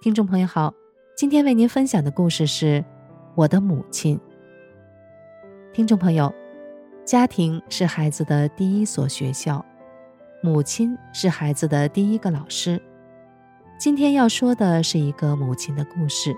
听众朋友好，今天为您分享的故事是我的母亲。听众朋友，家庭是孩子的第一所学校，母亲是孩子的第一个老师。今天要说的是一个母亲的故事。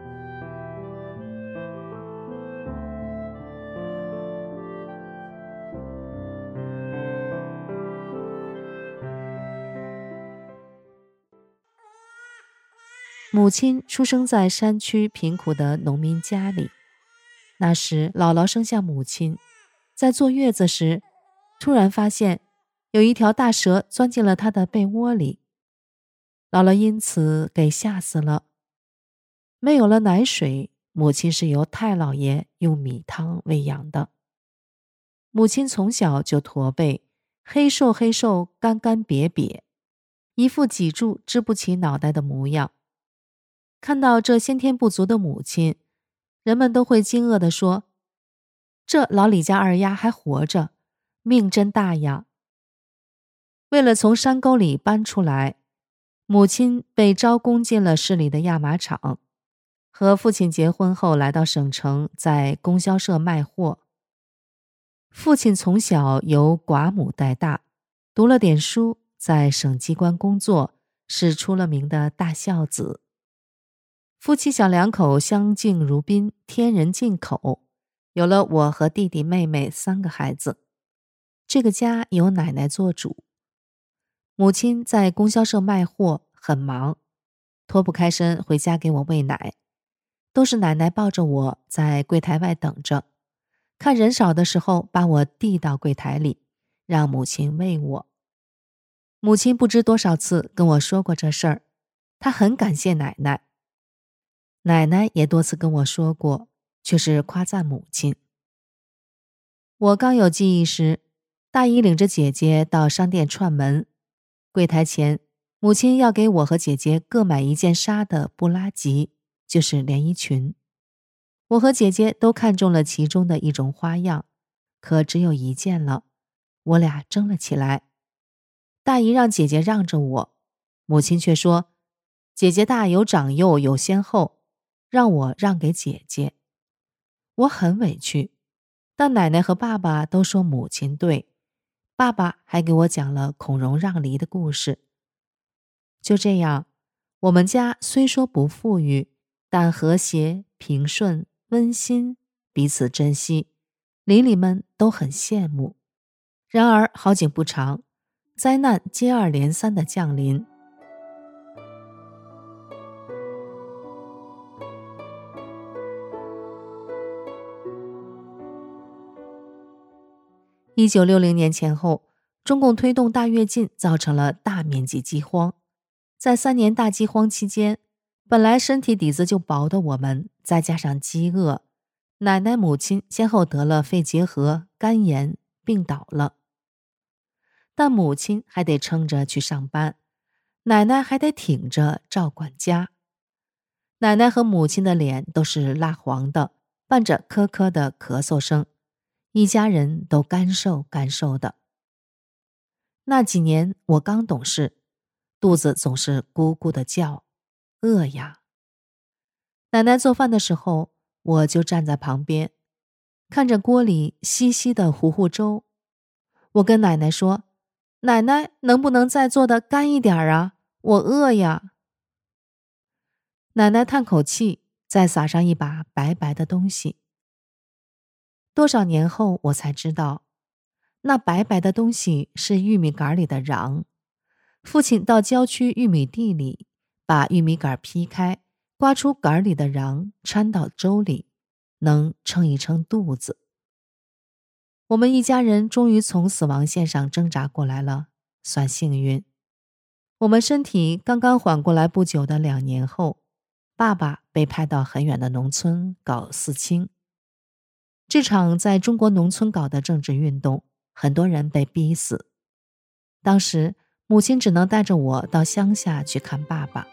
母亲出生在山区贫苦的农民家里。那时姥姥生下母亲，在坐月子时，突然发现有一条大蛇钻进了她的被窝里。姥姥因此给吓死了。没有了奶水，母亲是由太姥爷用米汤喂养的。母亲从小就驼背，黑瘦黑瘦，干干瘪瘪，一副脊柱支不起脑袋的模样。看到这先天不足的母亲，人们都会惊愕地说：“这老李家二丫还活着，命真大呀！”为了从山沟里搬出来，母亲被招工进了市里的压马厂。和父亲结婚后，来到省城，在供销社卖货。父亲从小由寡母带大，读了点书，在省机关工作，是出了名的大孝子。夫妻小两口相敬如宾，天人进口，有了我和弟弟妹妹3个孩子。这个家由奶奶做主。母亲在供销社卖货，很忙，脱不开身回家给我喂奶，都是奶奶抱着我在柜台外等着，看人少的时候把我递到柜台里，让母亲喂我。母亲不知多少次跟我说过这事儿，她很感谢奶奶。奶奶也多次跟我说过，却是夸赞母亲。我刚有记忆时，大姨领着姐姐到商店串门，柜台前，母亲要给我和姐姐各买一件纱的布拉吉，就是连衣裙。我和姐姐都看中了其中的一种花样，可只有一件了，我俩争了起来。大姨让姐姐让着我，母亲却说：“姐姐大有长幼，有先后，让我让给姐姐。”我很委屈，但奶奶和爸爸都说母亲对，爸爸还给我讲了孔融让梨的故事。就这样，我们家虽说不富裕，但和谐、平顺、温馨，彼此珍惜，邻里们都很羡慕。然而好景不长，灾难接二连三的降临。1960年前后，中共推动大跃进，造成了大面积饥荒。在3年大饥荒期间，本来身体底子就薄的我们，再加上饥饿，奶奶母亲先后得了肺结核、肝炎，病倒了。但母亲还得撑着去上班，奶奶还得挺着照管家。奶奶和母亲的脸都是蜡黄的，伴着咳咳的咳嗽声，一家人都干瘦干瘦的。那几年我刚懂事，肚子总是咕咕的叫，饿呀。奶奶做饭的时候，我就站在旁边，看着锅里稀稀的糊糊粥。我跟奶奶说：“奶奶，能不能再做得干一点啊？我饿呀。”奶奶叹口气，再撒上一把白白的东西。多少年后我才知道，那白白的东西是玉米杆里的瓤。父亲到郊区玉米地里，把玉米杆劈开，刮出杆里的瓤，掺到粥里，能撑一撑肚子。我们一家人终于从死亡线上挣扎过来了，算幸运。我们身体刚刚缓过来不久的2年后，爸爸被派到很远的农村搞四清。这场在中国农村搞的政治运动，很多人被逼死。当时母亲只能带着我到乡下去看爸爸。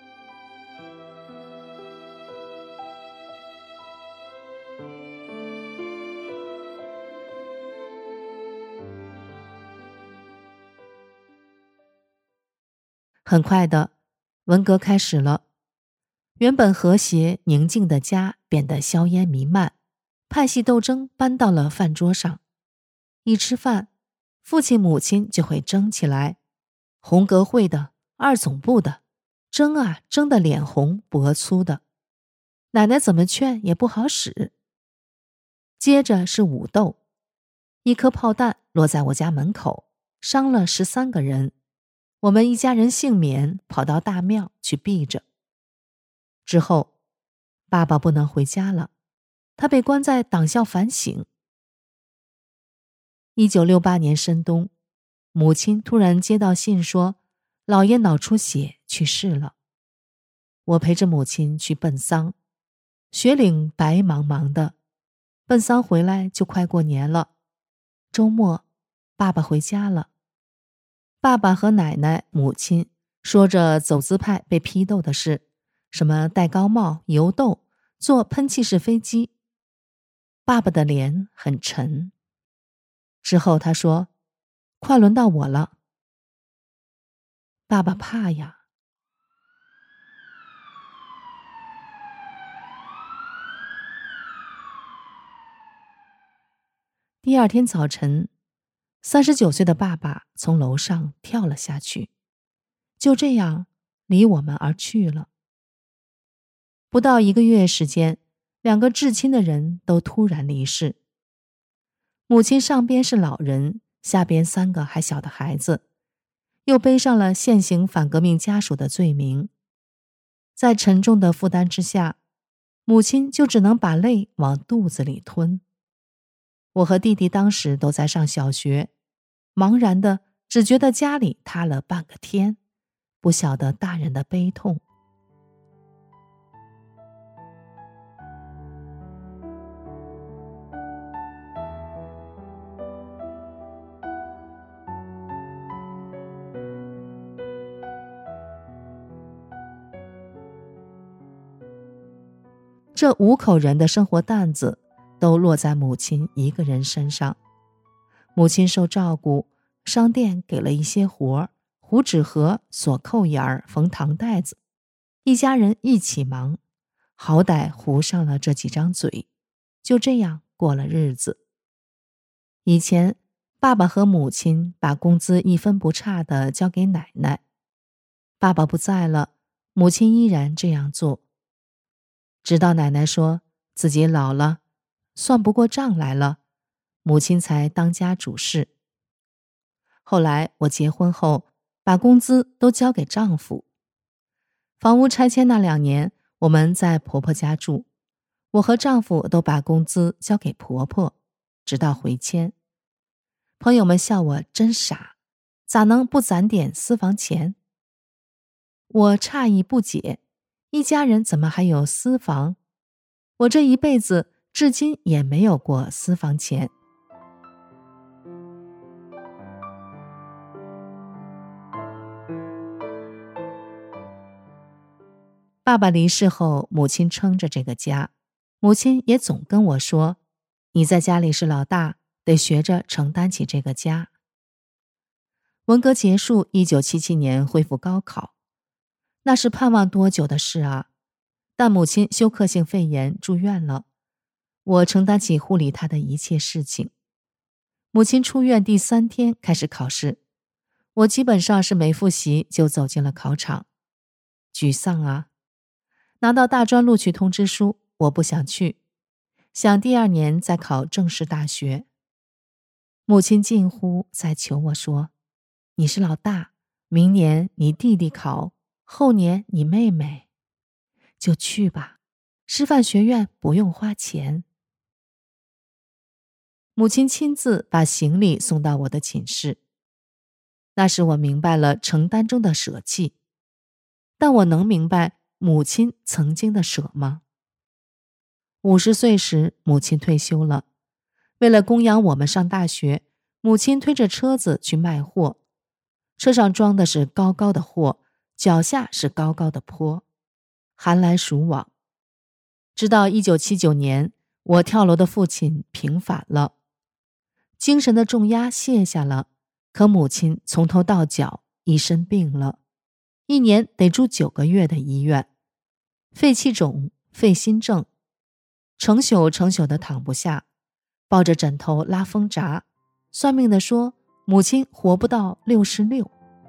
很快的，文革开始了。 原本和谐宁静的家变得硝烟弥漫，派系斗争搬到了饭桌上。一吃饭，父亲母亲就会争起来，红革会的、二总部的，争啊争得脸红脖粗的，奶奶怎么劝也不好使。接着是武斗，一颗炮弹落在我家门口，伤了13个人，我们一家人幸免，跑到大庙去避着。之后，爸爸不能回家了，他被关在党校反省。1968年深冬，母亲突然接到信说，姥爷脑出血去世了。我陪着母亲去奔丧，雪岭白茫茫的，奔丧回来就快过年了。周末，爸爸回家了。爸爸和奶奶、母亲说着走资派被批斗的事，什么戴高帽、游斗、坐喷气式飞机。爸爸的脸很沉。之后他说，快轮到我了。爸爸怕呀。第二天早晨，39岁的爸爸从楼上跳了下去，就这样离我们而去了。不到1个月时间，2个至亲的人都突然离世。母亲上边是老人，下边3个还小的孩子，又背上了现行反革命家属的罪名。在沉重的负担之下，母亲就只能把泪往肚子里吞。我和弟弟当时都在上小学，茫然的只觉得家里塌了半个天，不晓得大人的悲痛。这5口人的生活担子都落在母亲一个人身上。母亲受照顾，商店给了一些活，糊纸盒、锁扣眼、缝糖袋子，一家人一起忙，好歹糊上了这几张嘴，就这样过了日子。以前爸爸和母亲把工资1分不差地交给奶奶，爸爸不在了，母亲依然这样做。直到奶奶说自己老了，算不过账来了，母亲才当家主事。后来我结婚后，把工资都交给丈夫。房屋拆迁那2年，我们在婆婆家住，我和丈夫都把工资交给婆婆，直到回迁。朋友们笑我真傻，咋能不攒点私房钱？我诧异不解，一家人怎么还有私房？我这一辈子至今也没有过私房钱。爸爸离世后，母亲撑着这个家，母亲也总跟我说，你在家里是老大，得学着承担起这个家。文革结束，1977年恢复高考，那是盼望多久的事啊！但母亲休克性肺炎住院了，我承担起护理她的一切事情。母亲出院第3天开始考试，我基本上是没复习就走进了考场。沮丧啊！拿到大专录取通知书，我不想去，想第2年再考正式大学。母亲近乎在求我说，你是老大，明年你弟弟考，后年你妹妹，就去吧，师范学院不用花钱。母亲亲自把行李送到我的寝室。那时我明白了承担中的舍弃，但我能明白母亲曾经的舍吗？50岁时，母亲退休了。为了供养我们上大学，母亲推着车子去卖货，车上装的是高高的货，脚下是高高的坡，寒来暑往。直到1979年，我跳楼的父亲平反了，精神的重压卸下了，可母亲从头到脚一身病了，1年得住9个月的医院。 肺气肿、肺心症，成宿的躺不下，抱着枕头拉风闸。算命的说母亲活不到66。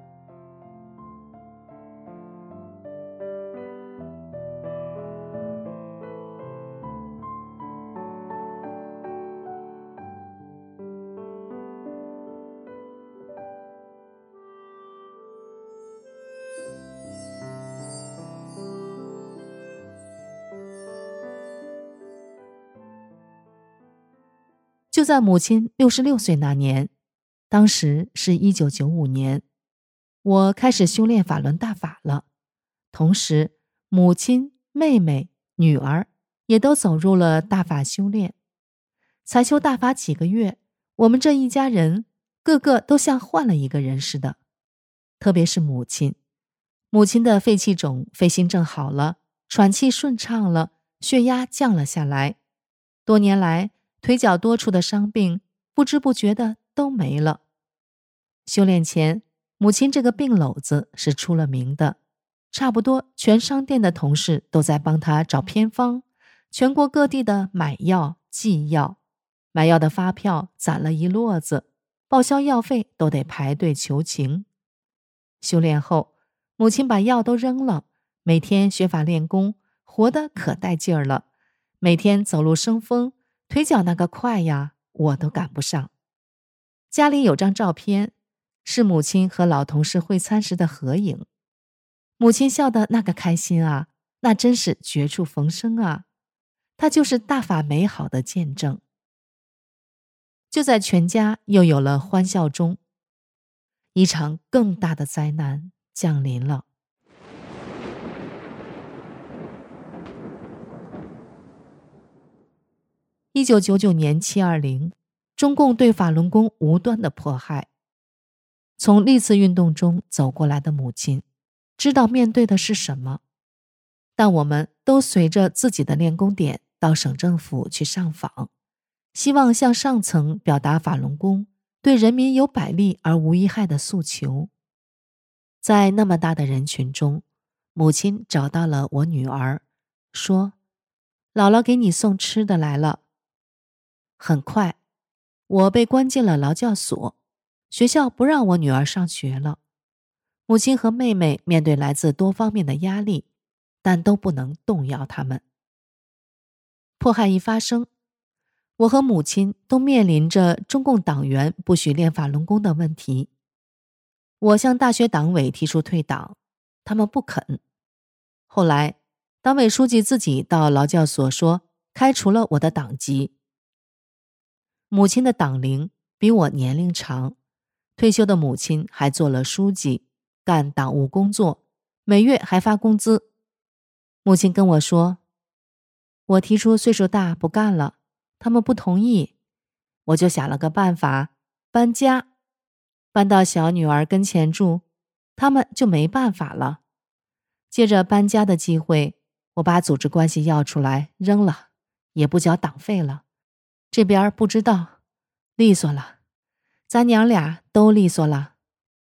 就在母亲66岁那年，当时是1995年，我开始修炼法轮大法了。同时，母亲、妹妹、女儿也都走入了大法修炼。才修大法几个月，我们这一家人个个都像换了一个人似的。特别是母亲，母亲的肺气肿、肺心症好了，喘气顺畅了，血压降了下来。多年来腿脚多处的伤病不知不觉的都没了。修炼前，母亲这个病篓子是出了名的，差不多全商店的同事都在帮她找偏方，全国各地的买药、寄药，买药的发票攒了一摞子，报销药费都得排队求情。修炼后，母亲把药都扔了，每天学法练功，活得可带劲儿了，每天走路生风，腿脚那个快呀，我都赶不上。家里有张照片，是母亲和老同事会餐时的合影。母亲笑得那个开心啊，那真是绝处逢生啊，她就是大法美好的见证。就在全家又有了欢笑中，一场更大的灾难降临了。1999年720，中共对法轮功无端的迫害。从历次运动中走过来的母亲，知道面对的是什么，但我们都随着自己的练功点到省政府去上访，希望向上层表达法轮功对人民有百利而无一害的诉求。在那么大的人群中，母亲找到了我女儿，说：“姥姥给你送吃的来了。”很快，我被关进了劳教所，学校不让我女儿上学了。母亲和妹妹面对来自多方面的压力，但都不能动摇他们。迫害一发生，我和母亲都面临着中共党员不许练法轮功的问题。我向大学党委提出退党，他们不肯。后来，党委书记自己到劳教所说开除了我的党籍。母亲的党龄比我年龄长，退休的母亲还做了书记，干党务工作，每月还发工资。母亲跟我说，我提出岁数大不干了，他们不同意，我就想了个办法，搬家，搬到小女儿跟前住，他们就没办法了。借着搬家的机会，我把组织关系要出来扔了，也不交党费了。这边不知道，利索了，咱娘俩都利索了。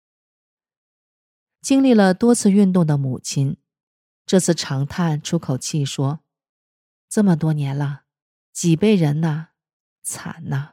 经历了多次运动的母亲，这次长叹出口气说，这么多年了，几辈人呐，惨呐。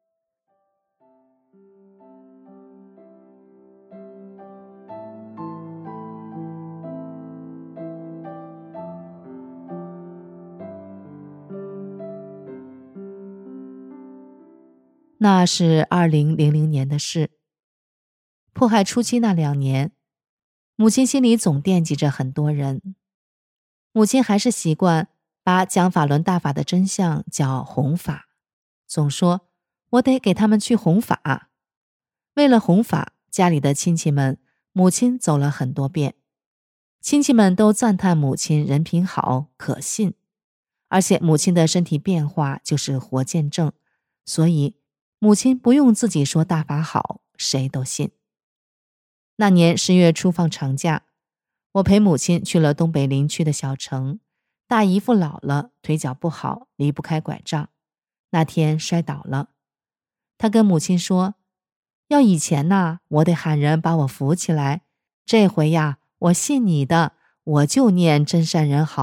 那是2000年的事。迫害初期那2年，母亲心里总惦记着很多人。母亲还是习惯把讲法轮大法的真相叫弘法，总说我得给他们去弘法。为了弘法，家里的亲戚们，母亲走了很多遍。亲戚们都赞叹母亲人品好，可信，而且母亲的身体变化就是活见证，所以母亲不用自己说大法好，谁都信。那年10月初放长假，我陪母亲去了东北林区的小城。大姨夫老了，腿脚不好，离不开拐杖。那天摔倒了，他跟母亲说，要以前呐，我得喊人把我扶起来，这回呀，我信你的，我就念真善人好，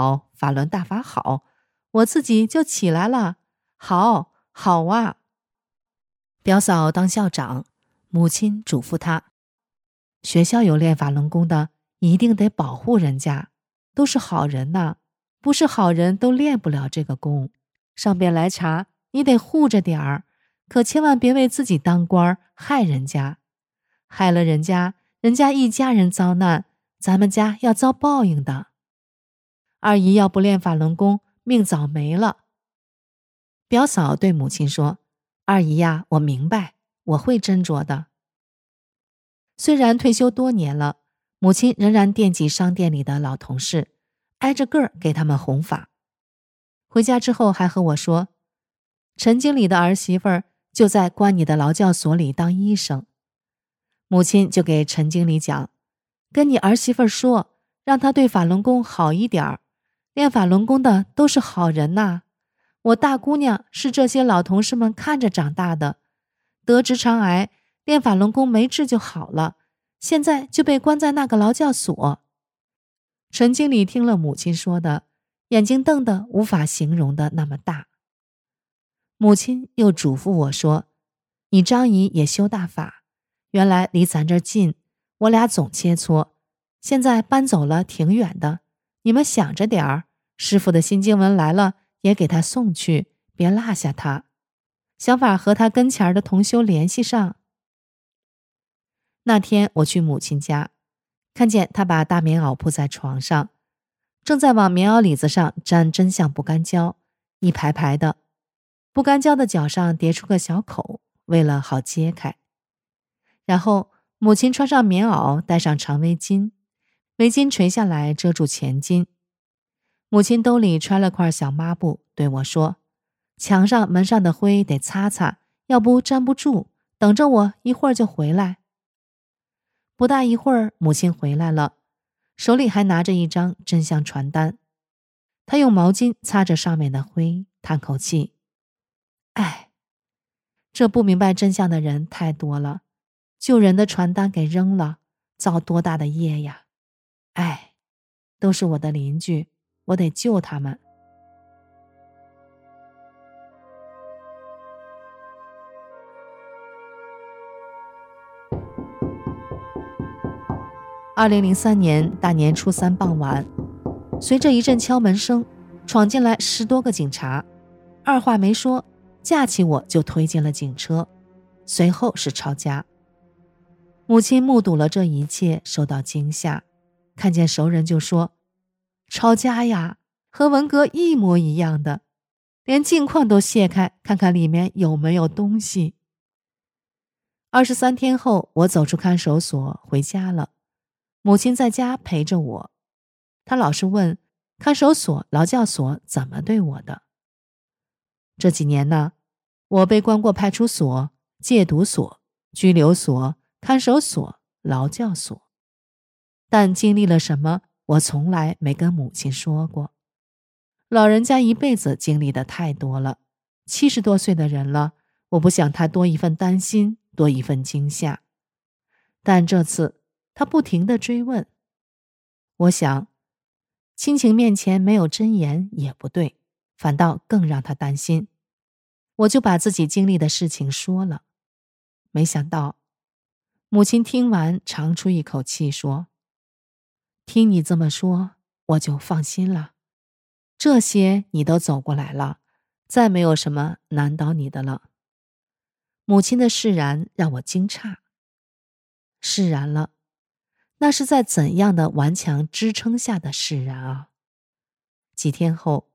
法轮大法好，我自己就起来了。好，好啊。表嫂当校长，母亲嘱咐她，学校有练法轮功的，一定得保护人家，都是好人呐，不是好人都练不了这个功。上边来查，你得护着点儿，可千万别为自己当官害人家，害了人家，人家一家人遭难，咱们家要遭报应的。二姨要不练法轮功，命早没了。表嫂对母亲说，二姨呀，我明白，我会斟酌的。虽然退休多年了，母亲仍然惦记商店里的老同事，挨着个儿给他们弘法。回家之后还和我说，陈经理的儿媳妇儿就在关你的劳教所里当医生。母亲就给陈经理讲，跟你儿媳妇儿说，让她对法轮功好一点儿，练法轮功的都是好人呐。我大姑娘是这些老同事们看着长大的，得直肠癌，练法轮功没治就好了，现在就被关在那个劳教所。陈经理听了母亲说的，眼睛瞪得无法形容的那么大。母亲又嘱咐我说，你张姨也修大法，原来离咱这儿近，我俩总切磋，现在搬走了挺远的，你们想着点儿，师傅的新经文来了也给他送去，别落下他，想法和他跟前的同修联系上。那天我去母亲家，看见她把大棉袄铺在床上，正在往棉袄里子上沾真相不干胶，一排排的，不干胶的角上叠出个小口，为了好揭开。然后母亲穿上棉袄，戴上长围巾，围巾垂下来遮住前襟。母亲兜里揣了块小抹布，对我说，墙上门上的灰得擦擦，要不粘不住，等着我一会儿就回来。不大一会儿，母亲回来了，手里还拿着一张真相传单。她用毛巾擦着上面的灰，叹口气，哎，这不明白真相的人太多了，救人的传单给扔了，造多大的业呀！哎，都是我的邻居，我得救他们。2003年大年初3傍晚，随着一阵敲门声，闯进来10多个警察，二话没说，架起我就推进了警车，随后是抄家。母亲目睹了这一切，受到惊吓，看见熟人就说，抄家呀，和文革一模一样的，连镜框都卸开，看看里面有没有东西。23天后，我走出看守所回家了，母亲在家陪着我，她老是问看守所、劳教所怎么对我的。这几年呢，我被关过派出所、戒毒所、拘留所、看守所、劳教所，但经历了什么，我从来没跟母亲说过。老人家一辈子经历的太多了，70多岁的人了，我不想他多一份担心，多一份惊吓。但这次他不停地追问，我想亲情面前没有真言也不对，反倒更让他担心。我就把自己经历的事情说了，没想到母亲听完长出一口气说，听你这么说，我就放心了，这些你都走过来了，再没有什么难倒你的了。母亲的释然让我惊诧，释然了，那是在怎样的顽强支撑下的释然啊！几天后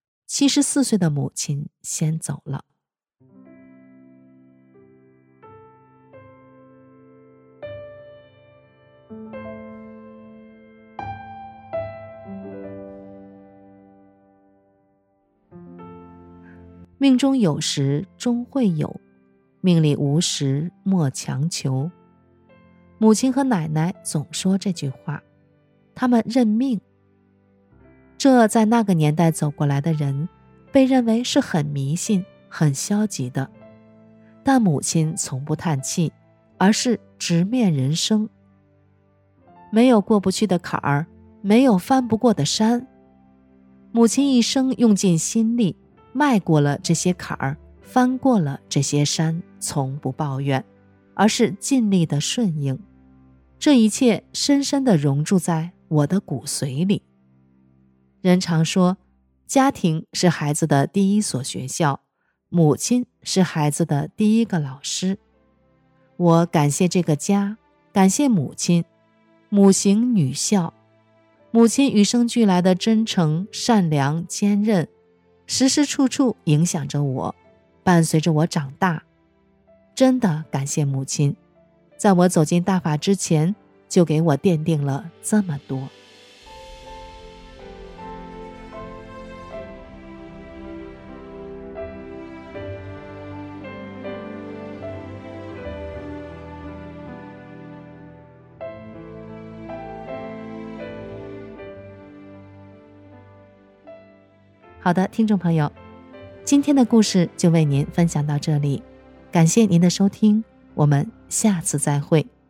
，74岁的母亲先走了。命中有时终会有，命里无时莫强求。母亲和奶奶总说这句话，他们认命。这在那个年代走过来的人，被认为是很迷信、很消极的。但母亲从不叹气，而是直面人生。没有过不去的坎儿，没有翻不过的山。 母亲一生用尽心力，迈过了这些坎儿，翻过了这些山，从不抱怨，而是尽力的顺应。这一切深深地融入在我的骨髓里。人常说，家庭是孩子的第一所学校，母亲是孩子的第一个老师。我感谢这个家，感谢母亲，母行女孝。母亲与生俱来的真诚、善良、坚韧，时时处处影响着我，伴随着我长大。真的感谢母亲，在我走进大法之前，就给我奠定了这么多。好的，听众朋友，今天的故事就为您分享到这里，感谢您的收听，我们下次再会。